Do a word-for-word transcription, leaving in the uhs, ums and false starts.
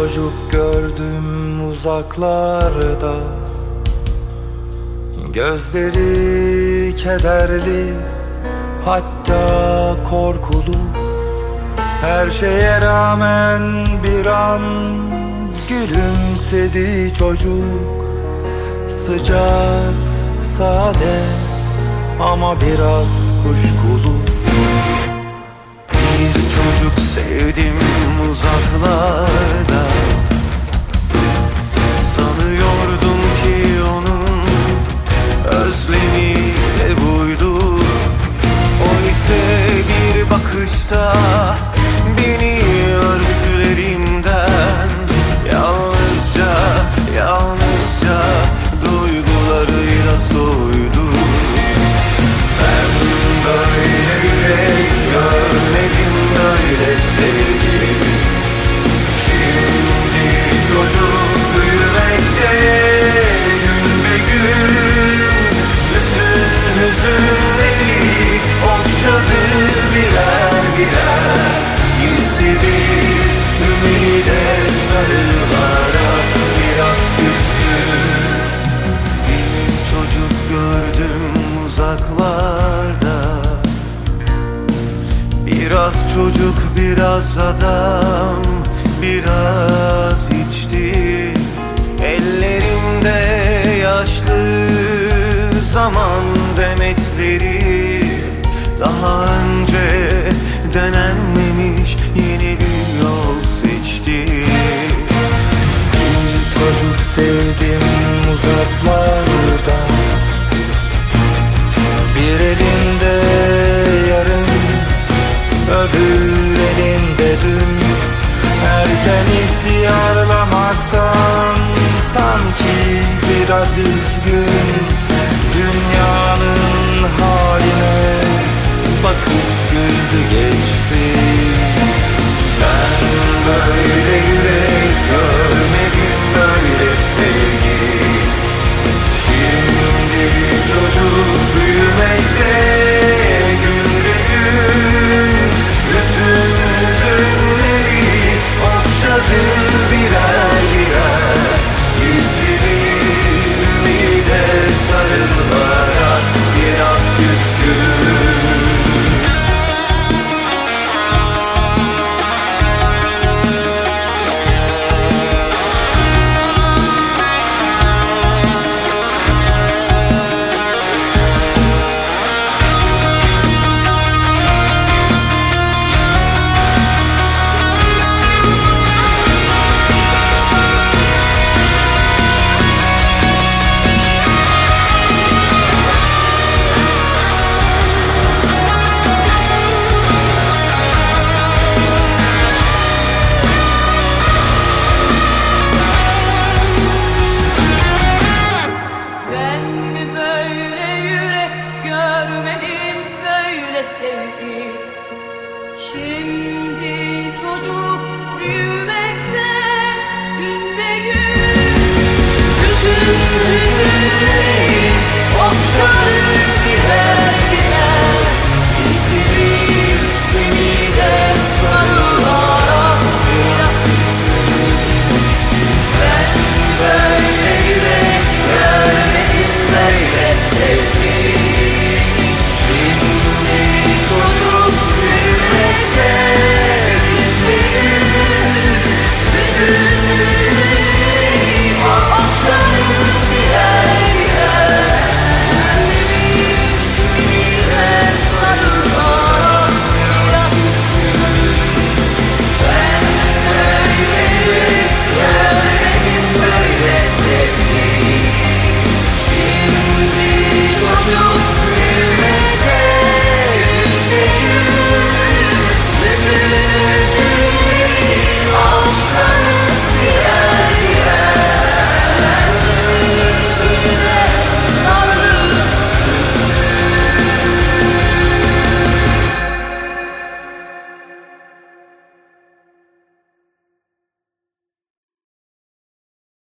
çocuk gördüm uzaklarda, gözleri kederli, hatta korkulu. Her şeye rağmen bir an gülümsedi çocuk. Sıcak, sade ama biraz kuşkulu. Bir çocuk sevdim uzaklarda, sanıyordum ki onun özlemi de buydu. O ise bir bakışta beni örtülerimden yalnızca, yalnızca duygularıyla soydu. Ben böyle yürek görmedim, böyle sevgi. Şimdi çocuk büyümekte gün be gün. Bütün hüzünleri okşadı birer birer. Gizli bir ümide sarılarak biraz küskün. Bir çocuk gördüm uzaklarda, biraz çocuk biraz adam, biraz içti. Ellerimde yaşlı zaman demetleri, daha önce denenmemiş yeni bir yol seçti. Bir çocuk sevdim uzaklarda, bir elinde yarın, öbür elinde dün. Erken ihtiyarlamaktan sanki biraz üzgün. Dünyanın haline bakıp güldü geçti. Ben böyle yürek görmedim, böyle sevgi. Şimdi çocuk büyümekte gün be gün. Bütün hüzünleri okşadı birer birer. Gizli bir ümide sarılarak biraz küskün. Şimdi çocuk büyümekte gün be gün. Bütün hüzünleri